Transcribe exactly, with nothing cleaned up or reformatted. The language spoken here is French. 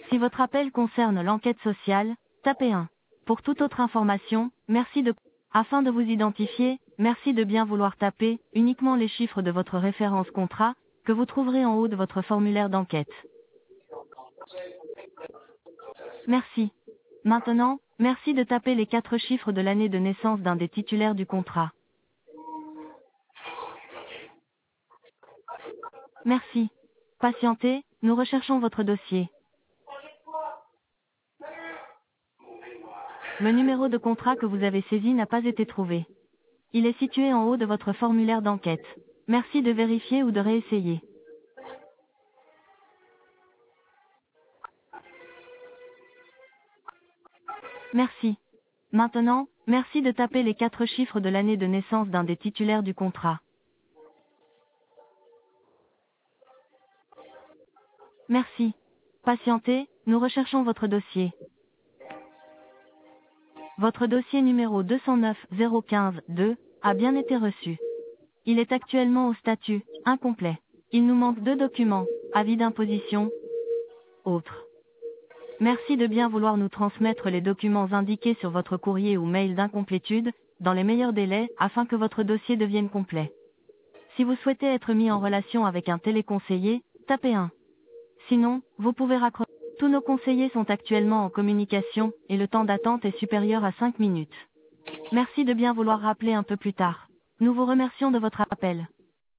Si votre appel concerne l'enquête sociale, tapez un. Pour toute autre information, merci de... Afin de vous identifier, merci de bien vouloir taper uniquement les chiffres de votre référence contrat, que vous trouverez en haut de votre formulaire d'enquête. Merci. Maintenant, merci de taper les quatre chiffres de l'année de naissance d'un des titulaires du contrat. Merci. Patientez, nous recherchons votre dossier. Le numéro de contrat que vous avez saisi n'a pas été trouvé. Il est situé en haut de votre formulaire d'enquête. Merci de vérifier ou de réessayer. Merci. Maintenant, merci de taper les quatre chiffres de l'année de naissance d'un des titulaires du contrat. Merci. Patientez, nous recherchons votre dossier. Votre dossier numéro deux cent neuf zéro un cinq deux a bien été reçu. Il est actuellement au statut incomplet. Il nous manque deux documents, avis d'imposition, autres. Merci de bien vouloir nous transmettre les documents indiqués sur votre courrier ou mail d'incomplétude, dans les meilleurs délais, afin que votre dossier devienne complet. Si vous souhaitez être mis en relation avec un téléconseiller, tapez un. Sinon, vous pouvez raccrocher. Tous nos conseillers sont actuellement en communication, et le temps d'attente est supérieur à cinq minutes. Merci de bien vouloir rappeler un peu plus tard. Nous vous remercions de votre appel.